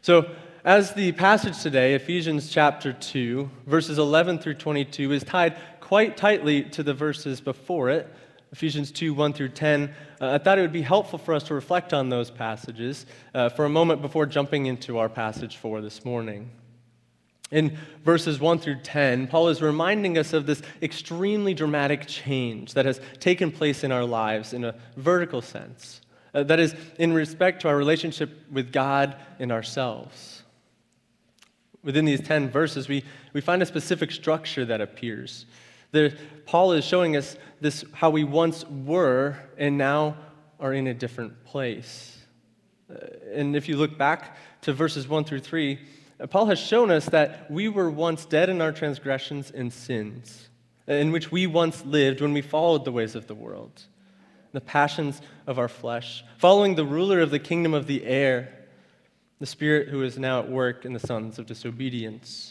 So, as the passage today, Ephesians chapter 2, verses 11 through 22, is tied quite tightly to the verses before it, Ephesians 2, 1 through 10, I thought it would be helpful for us to reflect on those passages for a moment before jumping into our passage for this morning. In verses 1 through 10, Paul is reminding us of this extremely dramatic change that has taken place in our lives in a vertical sense. That is, in respect to our relationship with God and ourselves. Within these 10 verses, we find a specific structure that appears. Paul is showing us this how we once were and now are in a different place. And if you look back to verses 1 through 3, Paul has shown us that we were once dead in our transgressions and sins, in which we once lived when we followed the ways of the world, the passions of our flesh, following the ruler of the kingdom of the air, the spirit who is now at work in the sons of disobedience.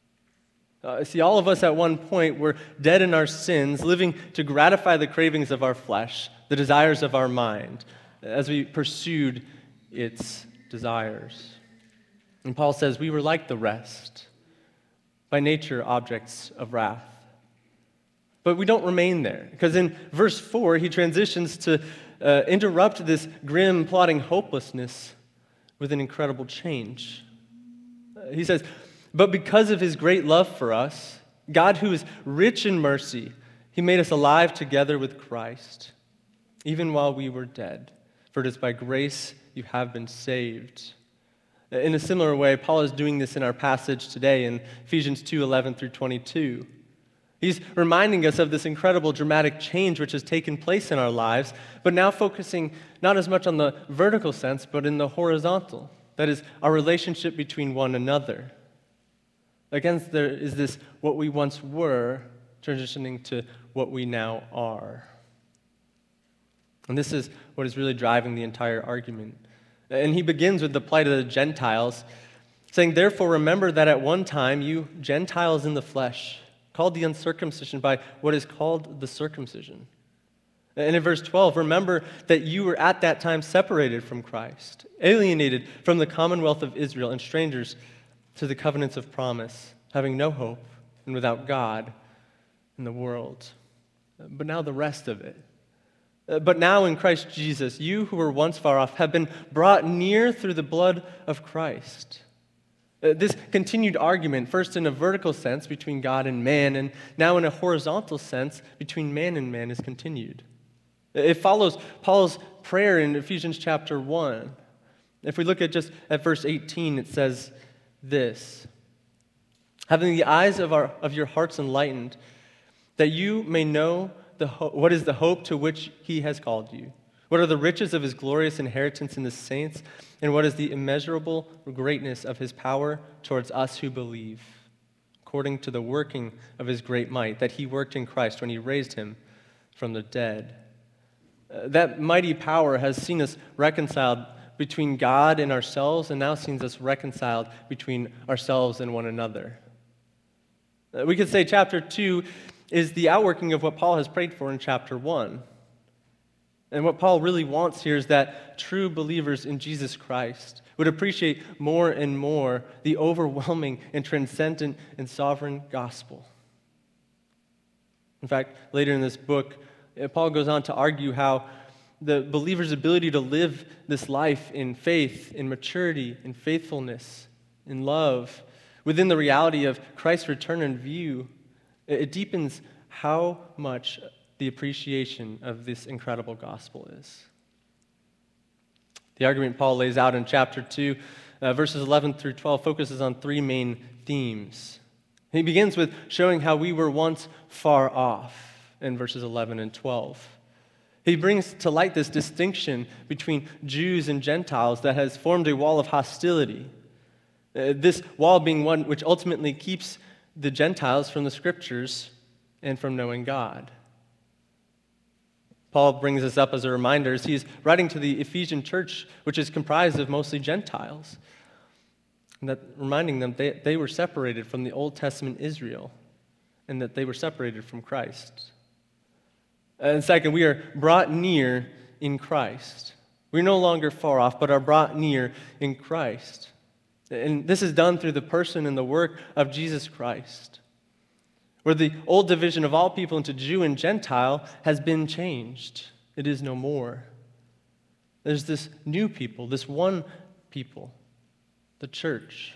See, all of us at one point were dead in our sins, living to gratify the cravings of our flesh, the desires of our mind, as we pursued its desires. And Paul says we were like the rest, by nature objects of wrath. But we don't remain there, because in verse 4, he transitions to interrupt this grim, plotting hopelessness with an incredible change. He says, "But because of his great love for us, God, who is rich in mercy, he made us alive together with Christ, even while we were dead. For it is by grace you have been saved." In a similar way, Paul is doing this in our passage today in Ephesians 2:11 through 22. He's reminding us of this incredible dramatic change which has taken place in our lives, but now focusing not as much on the vertical sense, but in the horizontal. That is, our relationship between one another. Again, there is this what we once were transitioning to what we now are. And this is what is really driving the entire argument. And he begins with the plight of the Gentiles, saying, "Therefore remember that at one time you Gentiles in the flesh, called the uncircumcision by what is called the circumcision." And in verse 12, remember that you were at that time separated from Christ, alienated from the commonwealth of Israel, and strangers to the covenants of promise, having no hope and without God in the world. But now the rest of it. "But now in Christ Jesus, you who were once far off have been brought near through the blood of Christ." This continued argument, first in a vertical sense between God and man, and now in a horizontal sense between man and man, is continued. It follows Paul's prayer in Ephesians chapter 1. If we look at verse 18, it says this: "Having the eyes of your hearts enlightened, that you may know what is the hope to which he has called you, what are the riches of his glorious inheritance in the saints, and what is the immeasurable greatness of his power towards us who believe, according to the working of his great might, that he worked in Christ when he raised him from the dead." That mighty power has seen us reconciled between God and ourselves, and now sees us reconciled between ourselves and one another. We could say chapter 2 is the outworking of what Paul has prayed for in chapter 1. And what Paul really wants here is that true believers in Jesus Christ would appreciate more and more the overwhelming and transcendent and sovereign gospel. In fact, later in this book, Paul goes on to argue how the believer's ability to live this life in faith, in maturity, in faithfulness, in love, within the reality of Christ's return in view, it deepens how much the appreciation of this incredible gospel is. The argument Paul lays out in chapter 2, verses 11 through 12, focuses on three main themes. He begins with showing how we were once far off in verses 11 and 12. He brings to light this distinction between Jews and Gentiles that has formed a wall of hostility. This wall being one which ultimately keeps the Gentiles from the Scriptures and from knowing God. Paul brings this up as a reminder as he's writing to the Ephesian church, which is comprised of mostly Gentiles, and that reminding them they were separated from the Old Testament Israel and that they were separated from Christ. And second, we are brought near in Christ. We're no longer far off, but are brought near in Christ. And this is done through the person and the work of Jesus Christ, where the old division of all people into Jew and Gentile has been changed. It is no more. There's this new people, this one people, the church.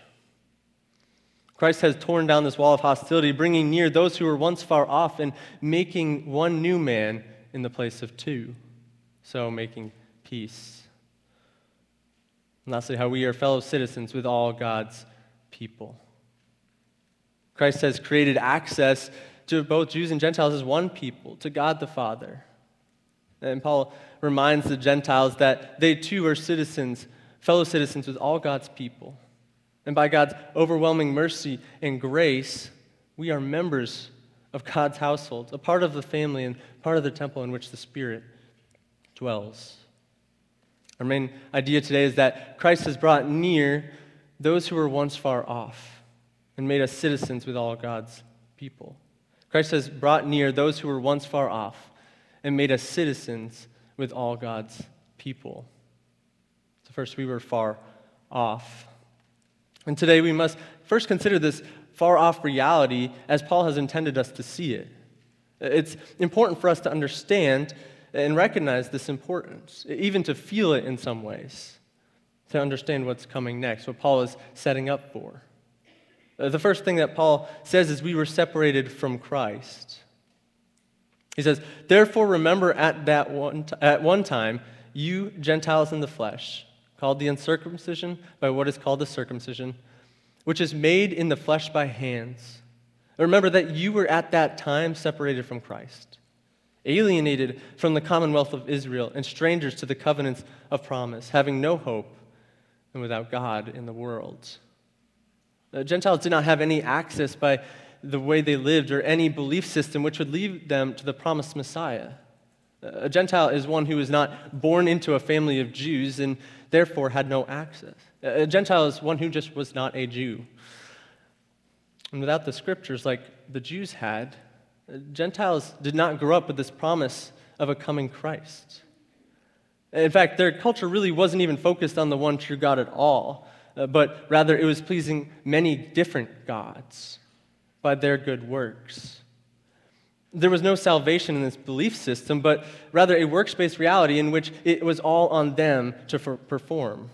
Christ has torn down this wall of hostility, bringing near those who were once far off and making one new man in the place of two, so making peace. And lastly, how we are fellow citizens with all God's people. Christ has created access to both Jews and Gentiles as one people, to God the Father. And Paul reminds the Gentiles that they too are citizens, fellow citizens with all God's people. And by God's overwhelming mercy and grace, we are members of God's household, a part of the family and part of the temple in which the Spirit dwells. Our main idea today is that Christ has brought near those who were once far off and made us citizens with all God's people. Christ has brought near those who were once far off and made us citizens with all God's people. So first, we were far off. And today we must first consider this far-off reality as Paul has intended us to see it. It's important for us to understand and recognize this importance, even to feel it in some ways, to understand what's coming next, what Paul is setting up for. The first thing that Paul says is we were separated from Christ. He says, "Therefore remember at one time, you Gentiles in the flesh, called the uncircumcision by what is called the circumcision, which is made in the flesh by hands. Remember that you were at that time separated from Christ, alienated from the commonwealth of Israel, and strangers to the covenants of promise, having no hope and without God in the world." The Gentiles did not have any access by the way they lived or any belief system which would lead them to the promised Messiah. A Gentile is one who is not born into a family of Jews and therefore had no access. A Gentile is one who just was not a Jew. And without the scriptures like the Jews had, Gentiles did not grow up with this promise of a coming Christ. In fact, their culture really wasn't even focused on the one true God at all, but rather it was pleasing many different gods by their good works. There was no salvation in this belief system, but rather a works-based reality in which it was all on them to perform.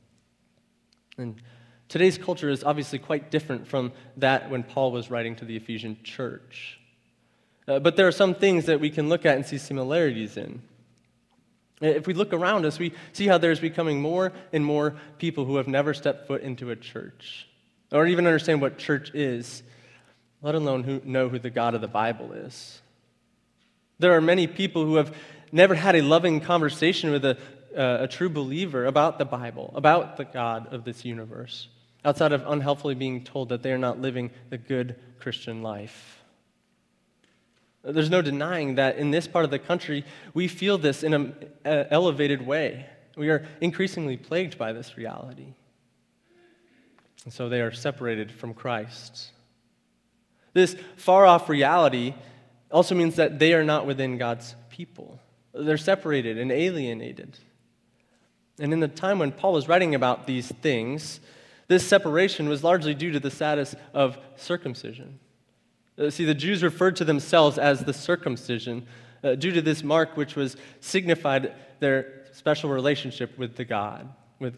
And today's culture is obviously quite different from that when Paul was writing to the Ephesian church. But there are some things that we can look at and see similarities in. If we look around us, we see how there's becoming more and more people who have never stepped foot into a church, or even understand what church is, let alone know who the God of the Bible is. There are many people who have never had a loving conversation with a true believer about the Bible, about the God of this universe, outside of unhelpfully being told that they are not living the good Christian life. There's no denying that in this part of the country, we feel this in an elevated way. We are increasingly plagued by this reality. And so they are separated from Christ. This far-off reality also means that they are not within God's people. They're separated and alienated. And in the time when Paul was writing about these things, this separation was largely due to the status of circumcision. See, the Jews referred to themselves as the circumcision due to this mark which was signified their special relationship with God.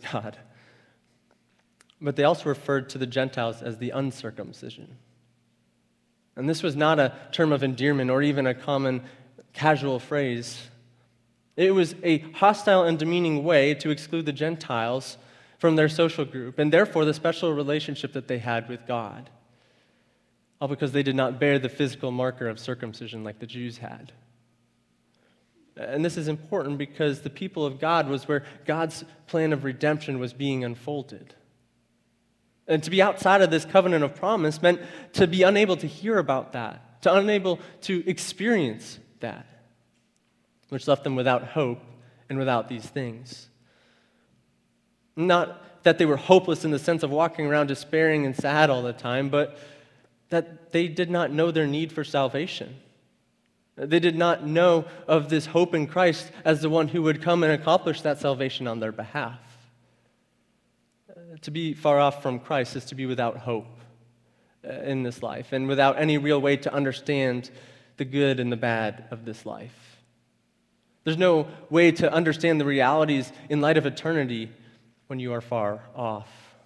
But they also referred to the Gentiles as the uncircumcision. And this was not a term of endearment or even a common casual phrase. It was a hostile and demeaning way to exclude the Gentiles from their social group and therefore the special relationship that they had with God. All because they did not bear the physical marker of circumcision like the Jews had. And this is important because the people of God was where God's plan of redemption was being unfolded. And to be outside of this covenant of promise meant to be unable to hear about that, to unable to experience that, which left them without hope and without these things. Not that they were hopeless in the sense of walking around despairing and sad all the time, but that they did not know their need for salvation. They did not know of this hope in Christ as the one who would come and accomplish that salvation on their behalf. To be far off from Christ is to be without hope in this life and without any real way to understand the good and the bad of this life. There's no way to understand the realities in light of eternity when you are far off.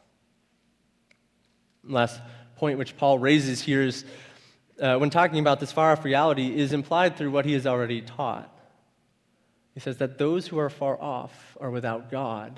Last point which Paul raises here is when talking about this far off reality is implied through what he has already taught. He says that those who are far off are without God.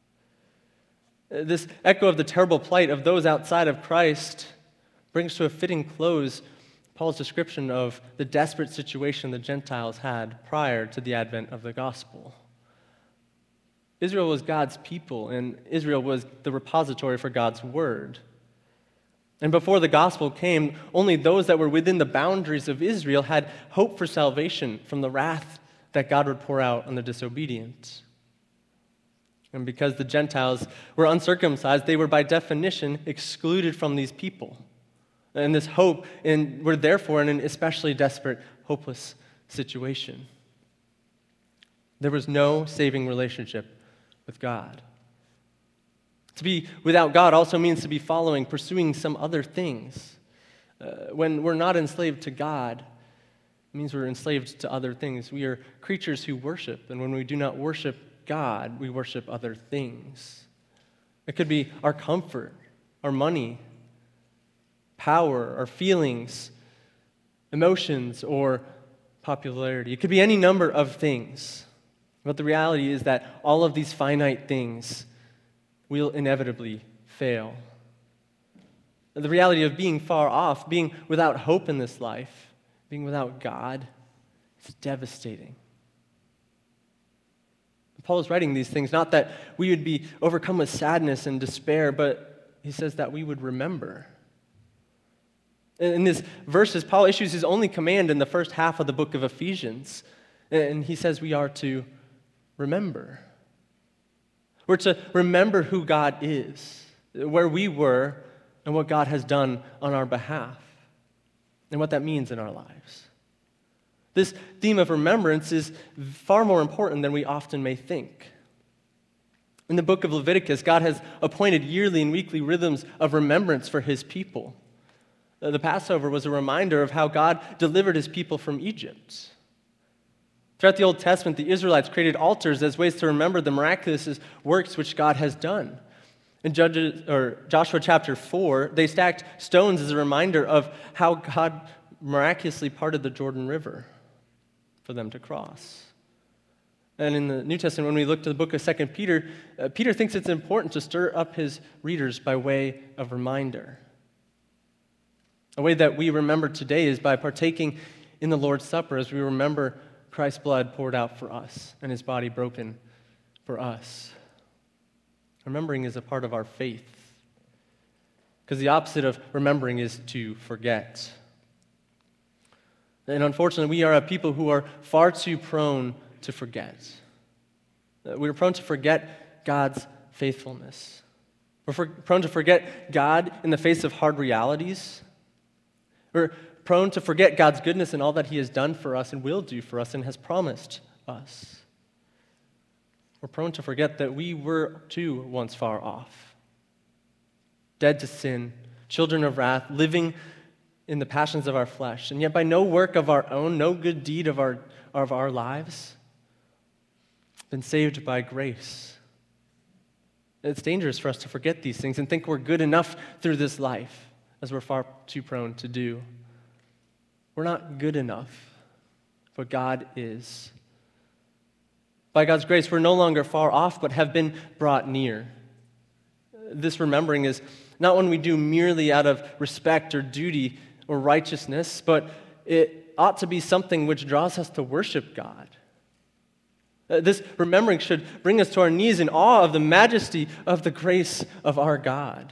This echo of the terrible plight of those outside of Christ brings to a fitting close Paul's description of the desperate situation the Gentiles had prior to the advent of the gospel. Israel was God's people, and Israel was the repository for God's word. And before the gospel came, only those that were within the boundaries of Israel had hope for salvation from the wrath that God would pour out on the disobedient. And because the Gentiles were uncircumcised, they were by definition excluded from these people. And this hope, and were therefore in an especially desperate, hopeless situation. There was no saving relationship with God. To be without God also means to be pursuing some other things. When we're not enslaved to God, it means we're enslaved to other things. We are creatures who worship, and when we do not worship God, we worship other things. It could be our comfort, our money, power, our feelings, emotions, or popularity. It could be any number of things. But the reality is that all of these finite things will inevitably fail. The reality of being far off, being without hope in this life, being without God, is devastating. Paul is writing these things not that we would be overcome with sadness and despair, but he says that we would remember. In these verses, Paul issues his only command in the first half of the book of Ephesians, and he says we are to remember. We're to remember who God is, where we were, and what God has done on our behalf, and what that means in our lives. This theme of remembrance is far more important than we often may think. In the book of Leviticus, God has appointed yearly and weekly rhythms of remembrance for his people. The Passover was a reminder of how God delivered his people from Egypt. Throughout the Old Testament, the Israelites created altars as ways to remember the miraculous works which God has done. In Joshua chapter 4, they stacked stones as a reminder of how God miraculously parted the Jordan River for them to cross. And in the New Testament, when we look to the book of 2 Peter, Peter thinks it's important to stir up his readers by way of reminder. A way that we remember today is by partaking in the Lord's Supper as we remember Christ's blood poured out for us and his body broken for us. Remembering is a part of our faith, because the opposite of remembering is to forget. And unfortunately, we are a people who are far too prone to forget. We're prone to forget God's faithfulness. We're prone to forget God in the face of hard realities. We're prone to forget God's goodness and all that he has done for us and will do for us and has promised us. We're prone to forget that we were too once far off, dead to sin, children of wrath, living in the passions of our flesh, and yet by no work of our own, no good deed of our lives, been saved by grace. It's dangerous for us to forget these things and think we're good enough through this life, as we're far too prone to do. We're not good enough, but God is. By God's grace, we're no longer far off, but have been brought near. This remembering is not one we do merely out of respect or duty or righteousness, but it ought to be something which draws us to worship God. This remembering should bring us to our knees in awe of the majesty of the grace of our God.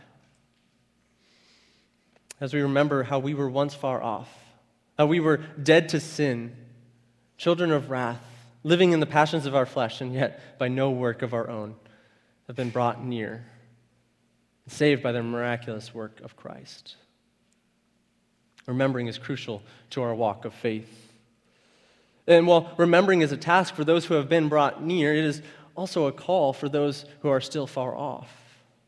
As we remember how we were once far off, how we were dead to sin, children of wrath, living in the passions of our flesh, and yet by no work of our own have been brought near, saved by the miraculous work of Christ. Remembering is crucial to our walk of faith. And while remembering is a task for those who have been brought near, it is also a call for those who are still far off.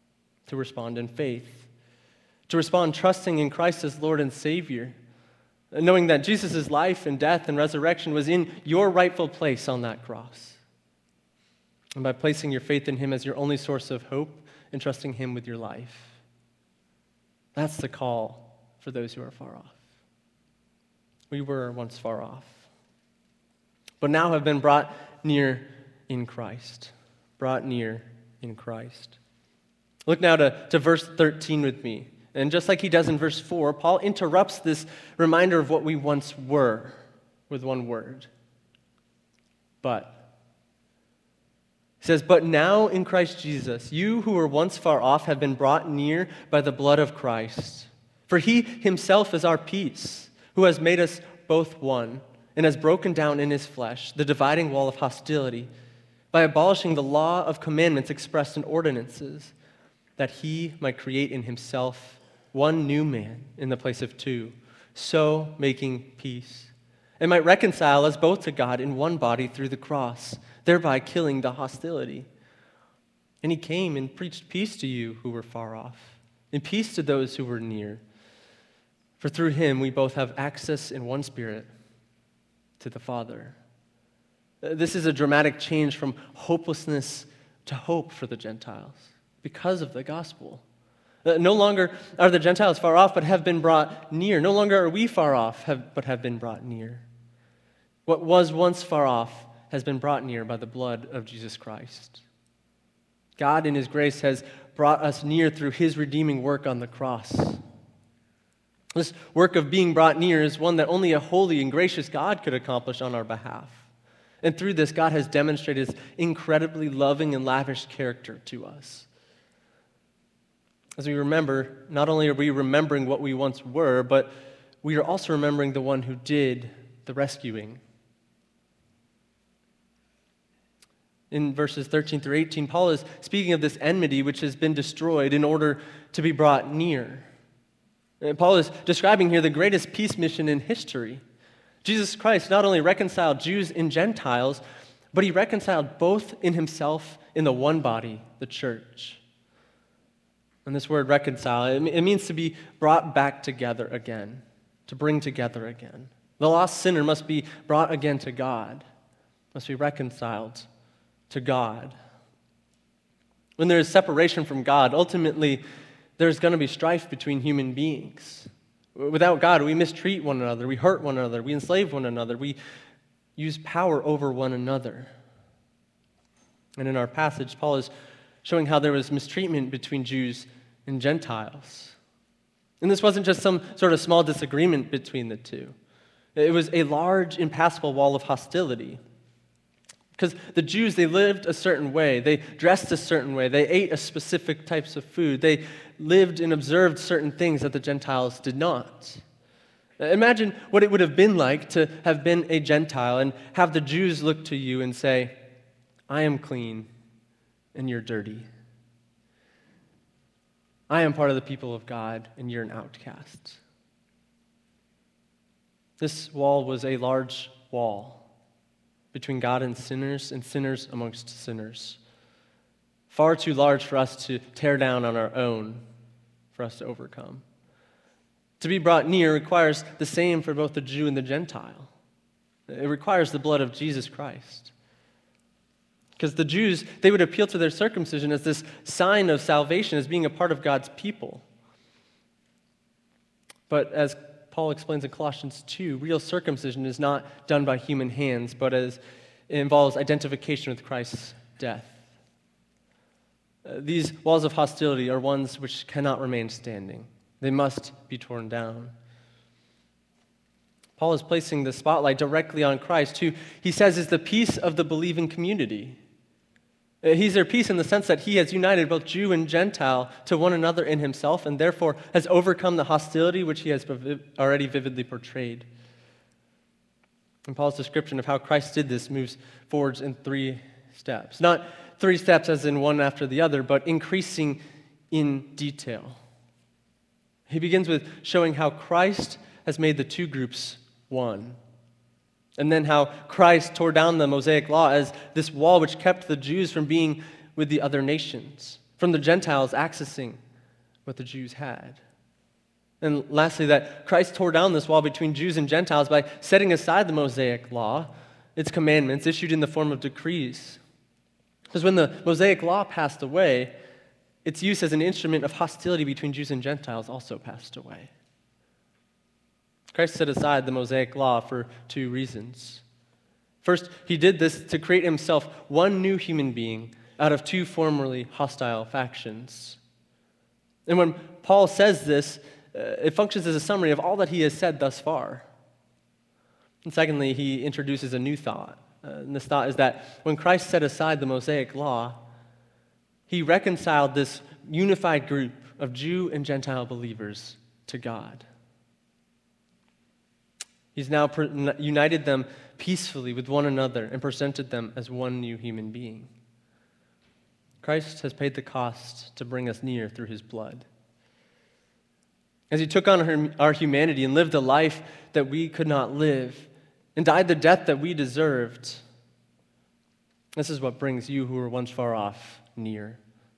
to respond in faith, to respond trusting in Christ as Lord and Savior, knowing that Jesus' life and death and resurrection was in your rightful place on that cross. And by placing your faith in him as your only source of hope and trusting him with your life. That's the call for those who are far off. We were once far off, but now have been brought near in Christ. Brought near in Christ. Look now to verse 13 with me. And just like he does in verse 4, Paul interrupts this reminder of what we once were with one word. But. He says, "But now in Christ Jesus, you who were once far off have been brought near by the blood of Christ. For he himself is our peace, who has made us both one, and has broken down in his flesh the dividing wall of hostility, by abolishing the law of commandments expressed in ordinances, that he might create in himself one new man in the place of two, so making peace, and might reconcile us both to God in one body through the cross, thereby killing the hostility. And he came and preached peace to you who were far off, and peace to those who were near. For through him we both have access in one Spirit to the Father." This is a dramatic change from hopelessness to hope for the Gentiles because of the gospel. No longer are the Gentiles far off, but have been brought near. No longer are we far off, but have been brought near. What was once far off has been brought near by the blood of Jesus Christ. God, in his grace, has brought us near through his redeeming work on the cross. This work of being brought near is one that only a holy and gracious God could accomplish on our behalf. And through this, God has demonstrated his incredibly loving and lavish character to us. As we remember, not only are we remembering what we once were, but we are also remembering the one who did the rescuing. In verses 13 through 18, Paul is speaking of this enmity which has been destroyed in order to be brought near. And Paul is describing here the greatest peace mission in history. Jesus Christ not only reconciled Jews and Gentiles, but he reconciled both in himself in the one body, the church. And this word reconcile, it means to be brought back together again, to bring together again. The lost sinner must be brought again to God, must be reconciled to God. When there is separation from God, ultimately there's going to be strife between human beings. Without God, we mistreat one another, we hurt one another, we enslave one another, we use power over one another. And in our passage, Paul is showing how there was mistreatment between Jews and Gentiles. And this wasn't just some sort of small disagreement between the two. It was a large, impassable wall of hostility. Because the Jews, they lived a certain way, they dressed a certain way, they ate a specific types of food, they lived and observed certain things that the Gentiles did not. Imagine what it would have been like to have been a Gentile and have the Jews look to you and say, "I am clean and you're dirty. I am part of the people of God and you're an outcast." This wall was a large wall between God and sinners amongst sinners. Far too large for us to tear down on our own, for us to overcome. To be brought near requires the same for both the Jew and the Gentile. It requires the blood of Jesus Christ. Because the Jews, they would appeal to their circumcision as this sign of salvation, as being a part of God's people. But as Paul explains in Colossians 2, real circumcision is not done by human hands, but it involves identification with Christ's death. These walls of hostility are ones which cannot remain standing. They must be torn down. Paul is placing the spotlight directly on Christ, who he says is the peace of the believing community. He's their peace in the sense that he has united both Jew and Gentile to one another in himself, and therefore has overcome the hostility which he has already vividly portrayed. And Paul's description of how Christ did this moves forwards in 3 steps. Not 3 steps as in one after the other, but increasing in detail. He begins with showing how Christ has made the 2 groups one. And then how Christ tore down the Mosaic law as this wall which kept the Jews from being with the other nations. from the Gentiles accessing what the Jews had. And lastly, that Christ tore down this wall between Jews and Gentiles by setting aside the Mosaic law, its commandments issued in the form of decrees. Because when the Mosaic law passed away, its use as an instrument of hostility between Jews and Gentiles also passed away. Christ set aside the Mosaic law for two reasons. First, he did this to create himself one new human being out of two formerly hostile factions. And when Paul says this, it functions as a summary of all that he has said thus far. And secondly, he introduces a new thought. And this thought is that when Christ set aside the Mosaic law, he reconciled this unified group of Jew and Gentile believers to God. He's now united them peacefully with one another and presented them as one new human being. Christ has paid the cost to bring us near through his blood. As he took on our humanity and lived a life that we could not live and died the death that we deserved, this is what brings you who were once far off near.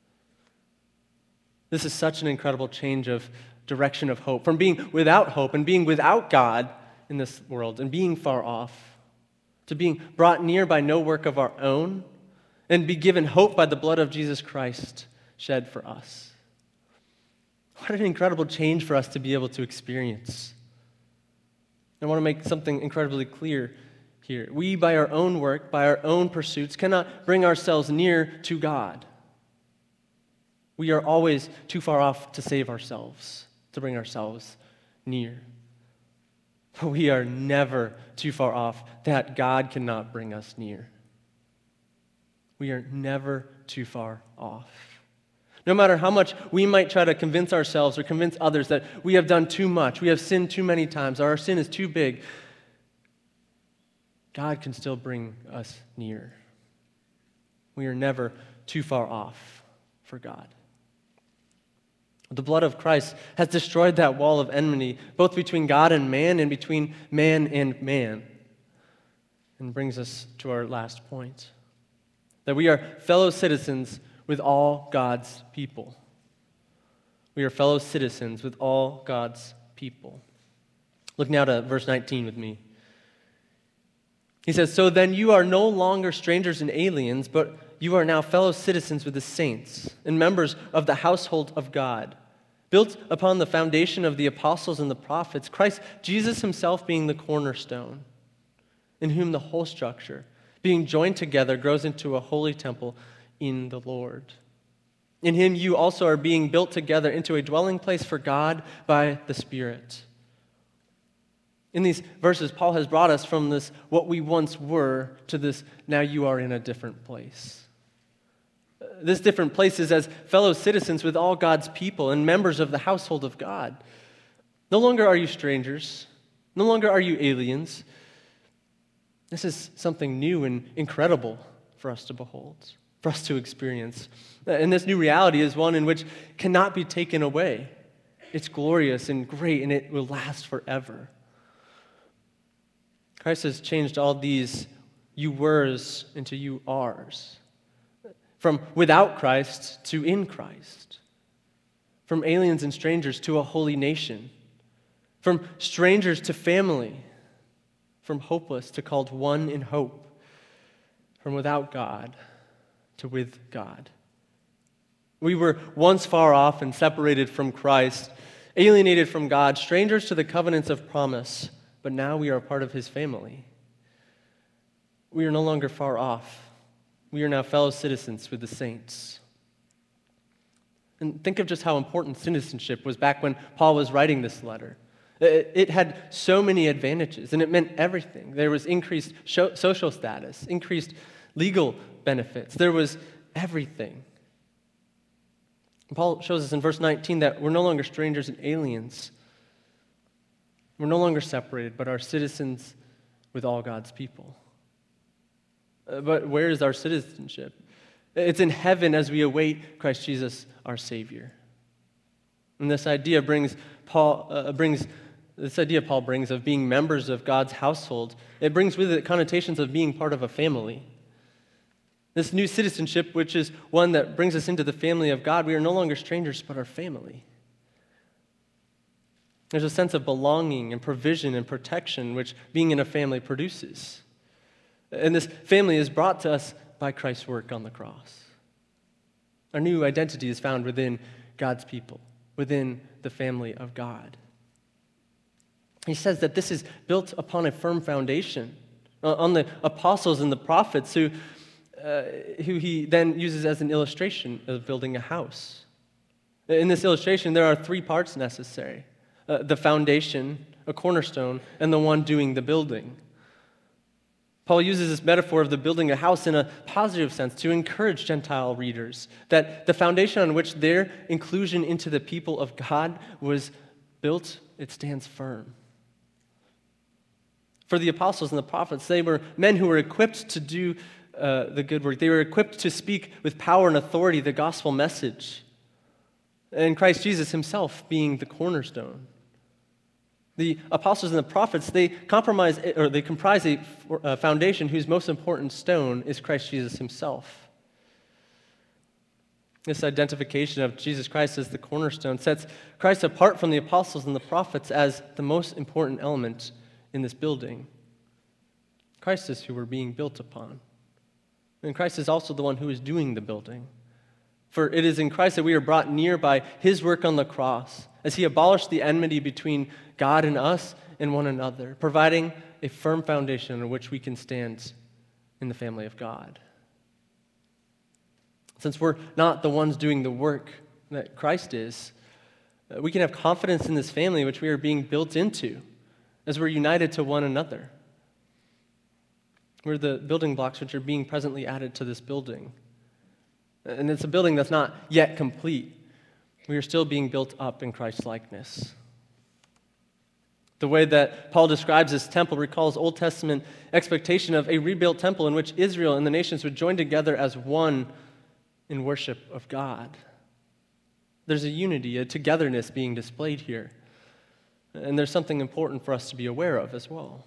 This is such an incredible change of direction of hope, from being without hope and being without God in this world and being far off, to being brought near by no work of our own and be given hope by the blood of Jesus Christ shed for us. What an incredible change for us to be able to experience. I want to make something incredibly clear here. We, by our own work, by our own pursuits, cannot bring ourselves near to God. We are always too far off to save ourselves, to bring ourselves near. But we are never too far off that God cannot bring us near. We are never too far off. No matter how much we might try to convince ourselves or convince others that we have done too much, we have sinned too many times, or our sin is too big, God can still bring us near. We are never too far off for God. The blood of Christ has destroyed that wall of enmity, both between God and between man and man. And brings us to our last point, that we are fellow citizens with all God's people. We are fellow citizens with all God's people. Look now to verse 19 with me. He says, "So then you are no longer strangers and aliens, but you are now fellow citizens with the saints and members of the household of God, built upon the foundation of the apostles and the prophets, Christ Jesus himself being the cornerstone, in whom the whole structure, being joined together, grows into a holy temple in the Lord. In him you also are being built together into a dwelling place for God by the Spirit." In these verses, Paul has brought us from this what we once were to this now you are in a different place. This different place is as fellow citizens with all God's people and members of the household of God. No longer are you strangers. No longer are you aliens. This is something new and incredible for us to behold, for us to experience. And this new reality is one in which cannot be taken away. It's glorious and great, and it will last forever. Christ has changed all these you were's into you are's. From without Christ to in Christ. From aliens and strangers to a holy nation. From strangers to family. From hopeless to called one in hope. From without God to with God. We were once far off and separated from Christ, alienated from God, strangers to the covenants of promise, but now we are a part of his family. We are no longer far off. We are now fellow citizens with the saints. And think of just how important citizenship was back when Paul was writing this letter. It had so many advantages, and it meant everything. There was increased social status, increased legal benefits. There was everything. And Paul shows us in verse 19 that we're no longer strangers and aliens. We're no longer separated, but are citizens with all God's people. But where is our citizenship? It's in heaven as we await Christ Jesus, our Savior. And this idea Paul brings of being members of God's household. It brings with it connotations of being part of a family. This new citizenship, which is one that brings us into the family of God, we are no longer strangers, but our family. There's a sense of belonging and provision and protection which being in a family produces. And this family is brought to us by Christ's work on the cross. Our new identity is found within God's people, within the family of God. He says that this is built upon a firm foundation, on the apostles and the prophets who he then uses as an illustration of building a house. In this illustration, there are three parts necessary: the foundation, a cornerstone, and the one doing the building. Paul uses this metaphor of the building a house in a positive sense to encourage Gentile readers that the foundation on which their inclusion into the people of God was built, it stands firm. For the apostles and the prophets, they were men who were equipped to do the good work. They were equipped to speak with power and authority the gospel message. And Christ Jesus himself being the cornerstone. The apostles and the prophets, they comprise a foundation whose most important stone is Christ Jesus himself. This identification of Jesus Christ as the cornerstone sets Christ apart from the apostles and the prophets as the most important element in this building. Christ is who we're being built upon. And Christ is also the one who is doing the building. For it is in Christ that we are brought near by his work on the cross, as he abolished the enmity between God and us and one another, providing a firm foundation on which we can stand in the family of God. Since we're not the ones doing the work that Christ is, we can have confidence in this family which we are being built into as we're united to one another. We're the building blocks which are being presently added to this building. And it's a building that's not yet complete. We are still being built up in Christ's likeness. The way that Paul describes this temple recalls Old Testament expectation of a rebuilt temple in which Israel and the nations would join together as one in worship of God. There's a unity, a togetherness being displayed here. And there's something important for us to be aware of as well.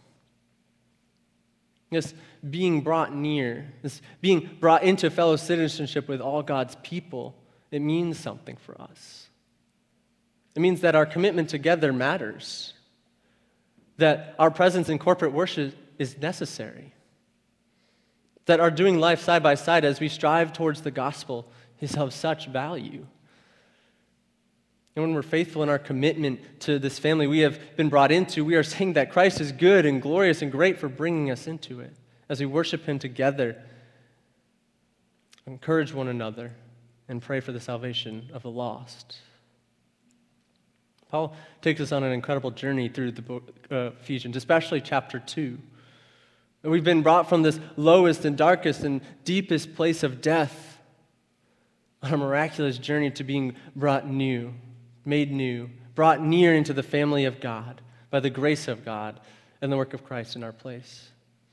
This being brought near, this being brought into fellow citizenship with all God's people, it means something for us. It means that our commitment together matters, that our presence in corporate worship is necessary, that our doing life side by side as we strive towards the gospel is of such value. And when we're faithful in our commitment to this family we have been brought into, we are saying that Christ is good and glorious and great for bringing us into it. As we worship him together, encourage one another, and pray for the salvation of the lost. Paul takes us on an incredible journey through the book of Ephesians, especially chapter 2. And we've been brought from this lowest and darkest and deepest place of death on a miraculous journey to being brought new, made new, brought near into the family of God by the grace of God and the work of Christ in our place.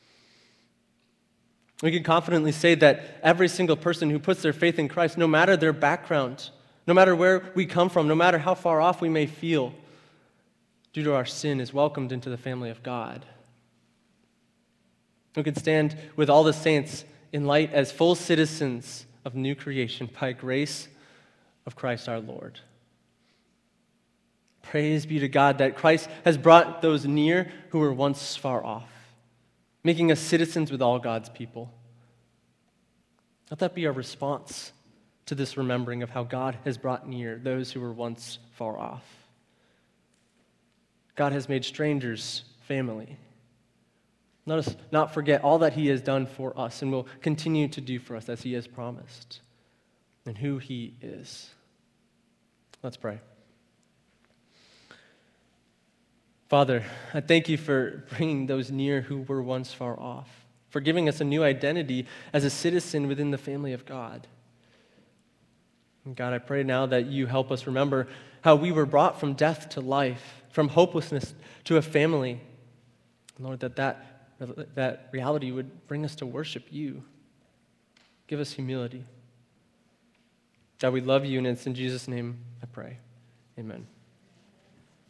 We can confidently say that every single person who puts their faith in Christ, no matter their background, no matter where we come from, no matter how far off we may feel, due to our sin, is welcomed into the family of God. We can stand with all the saints in light as full citizens of new creation by grace of Christ our Lord. Praise be to God that Christ has brought those near who were once far off, making us citizens with all God's people. Let that be our response to this remembering of how God has brought near those who were once far off. God has made strangers family. Let us not forget all that he has done for us and will continue to do for us as he has promised and who he is. Let's pray. Father, I thank you for bringing those near who were once far off, for giving us a new identity as a citizen within the family of God. And God, I pray now that you help us remember how we were brought from death to life, from hopelessness to a family. Lord, that reality would bring us to worship you. Give us humility. God, we love you, and it's in Jesus' name I pray. Amen.